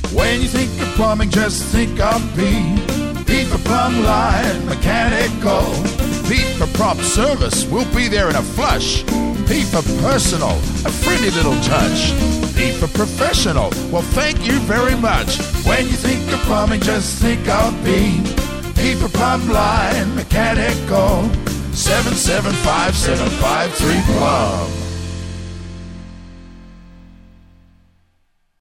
When you think of plumbing, just think of Pete. Pete for Plumb Line Mechanical. Pete for prompt service, we'll be there in a flush. Pete for personal, a friendly little touch. Pete for professional, well thank you very much. When you think of plumbing, just think of Pete. Pete for Plumb Line Mechanical. 775-753-PLUMB.